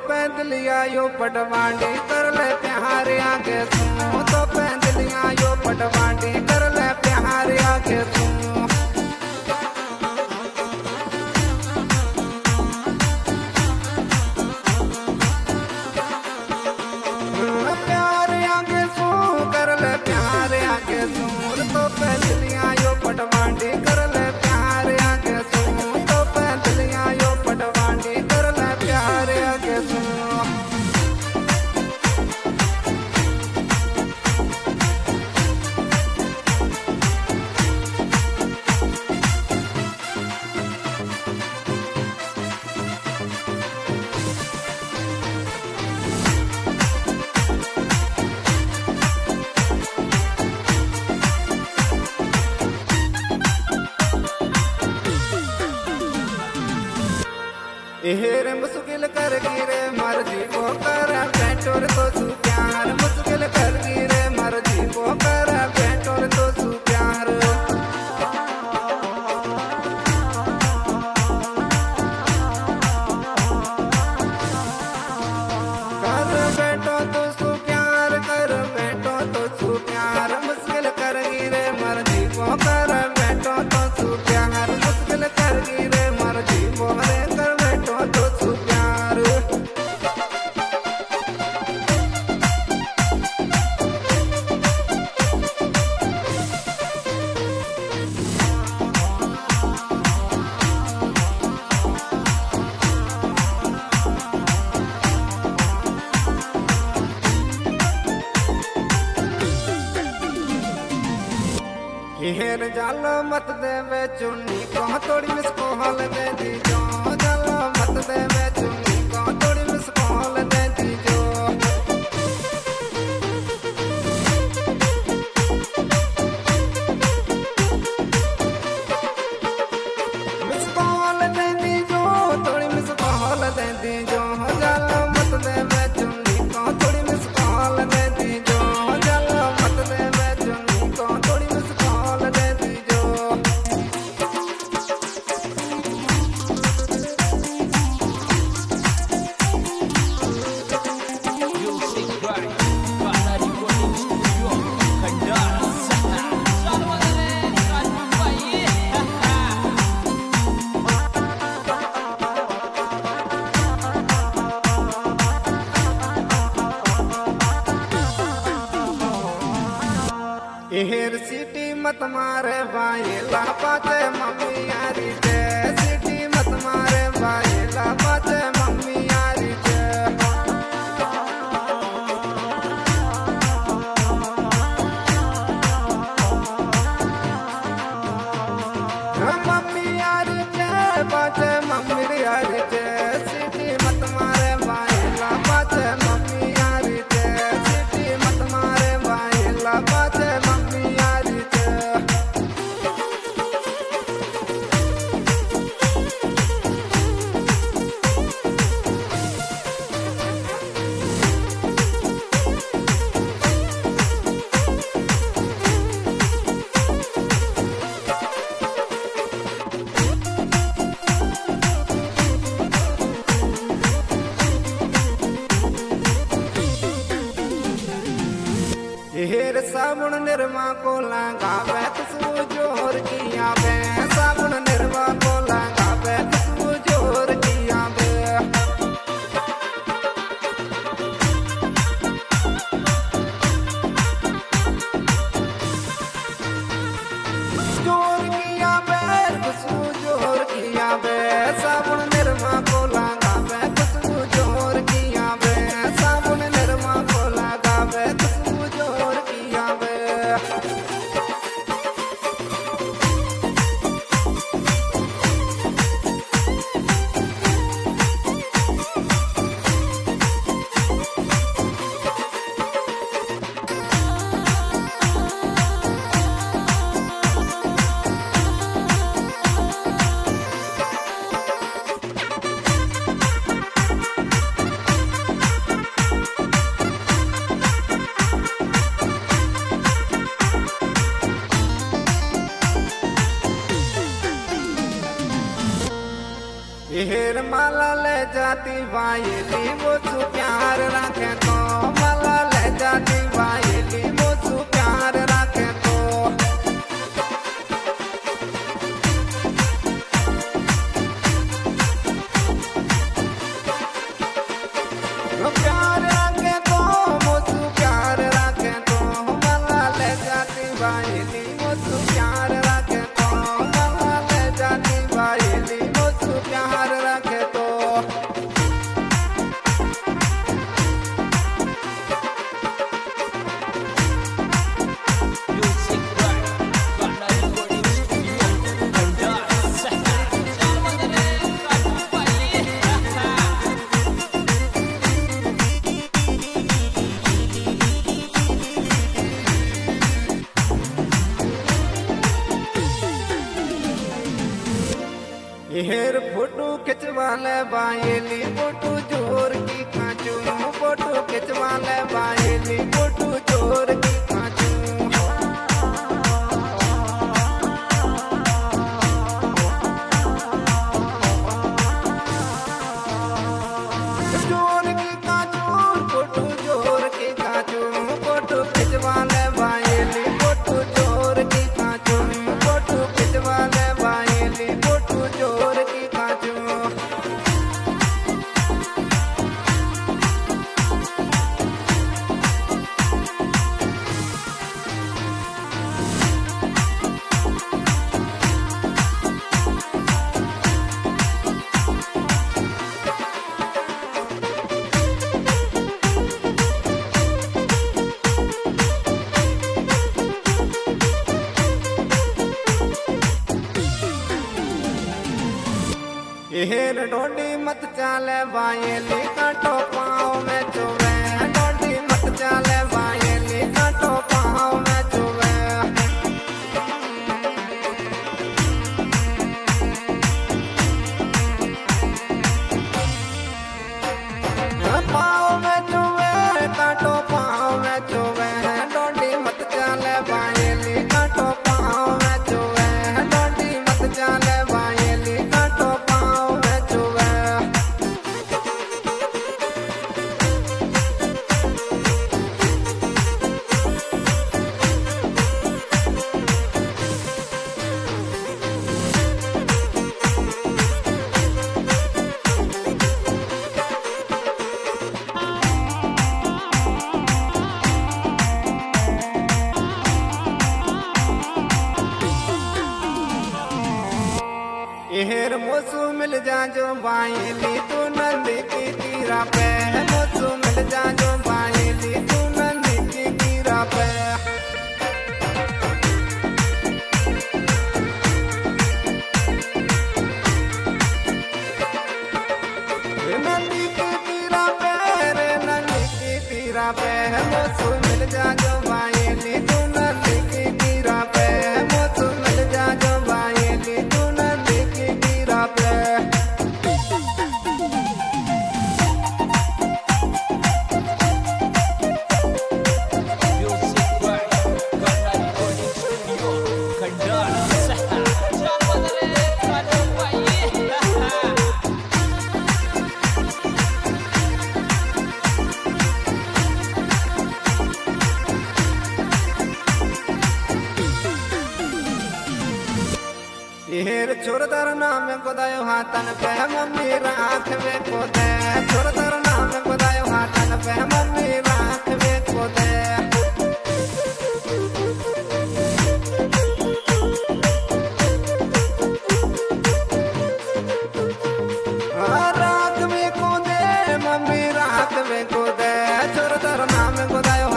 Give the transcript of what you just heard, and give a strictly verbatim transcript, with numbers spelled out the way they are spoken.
पैदलिया यो पटवांडी कर ले प्यार आगे सुनो तो पैदलिया यो पटवांडी कर ले प्यार आगे सुनो प्यार आगे सुन कर ले प्यार आगे सुन तो पैदलिया यो पटवांडी कर ले प्यार आगे सुन तो पैदलिया यो पटवांडी कर ले प्यार आगे सुन हेर मुश्किल कर गिरे मर्जी को कर बेटोर तो तू प्यार मुश्किल कर गिरे मर्जी को कर बेटोर तो तू प्यार कर बेटो तो तू प्यार कर बेटो तो तू प्यार मुश्किल कर गिरे मर्जी को कर बेटो तो तू प्यार मुश्किल कर गिरे मर्जी को रे कर तो तू प्यार हेर जालो मत देवे चुन्नी को थोड़ी मिसको हल दे दी जो जालो मत देवे चुन्नी को थोड़ी मिसको हल दे दी जो मिसको हल दे दी जो थोड़ी मिसको हल दे दी जो जालो मत देवे चुन्नी को थोड़ी मिसको हल दे दी जो जालो मत देवे चुन्नी को थोड़ी मिसको हल दे दी जो हेर सीटी मत मारे भाई लापाचे मम्मी यारी जे सीटी मत मारे भाई लापाचे मम्मी यारी जे मम्मी यारी जे पाचे मम्मी यारी जे सीटी मत मारे भाई लापाचे मम्मी यारी जे सीटी मत मारे भाई लापाचे मम्मी यारी जे हेर साबुन निर्मा को लगावे खुशबू जोर किया बे साबुन निर्मा को लगावे खुशबू जोर किया बे जोर किया बे खुशबू जोर किया बे साबुन निर्मा को लगावे खुशबू जोर किया बे साबुन निर्मा को लगावे खुशबू जोर किया बे भाईली मोसू प्यार रखे तो मला ले जाती भाईली मोसू प्यार रखे तो प्यार रखे तो मोसू प्यार रखे तो मला ले जाती भाईली मोसू प्यार रखे तो मला ले जाती भाईली मोसू प्यार रखे तो हेर फोटो खिंचवा ले बायली फोटो जोर की खाचू फोटो खिंचवा ले बायली फोटो जोर की खाचू जोर की खाचू फोटो जोर की खाचू फोटो खिंचवा ले बायली फोटो जोर की खाचू फोटो खिंचवा ले बायली फोटो जोर की खाचू हेर डोडी मत चाले बायली काटो पाँव में चुवे डोडी मत चाले बायली काटो पाँव में चुवे पाँव में चुवे काटो पाँव में चुवे डोडी मत चाले बायली काटो पाँव में चुवे डोडी मत चाले बायली काटो हेर मोसू मिल जा जो बायली तू नंदी की तीरा पे मोसू मिल जा जो बायली तू नंदी की तीरा पे नंदी की तीरा पे रे नंदी की तीरा पे मोसू मिल जा जो बायली तू नंदी की तीरा पे मोसू मिल जा जो बायली तू नंदी की तीरा पे हेर छोरदार नाम गोदायो हाथन पे मम्मी राख में को दे छोरदार नाम गोदायो हाथन पे मम्मी राख में को दे राख में को दे मम्मी राख में को दे छोरदार नाम गोदायो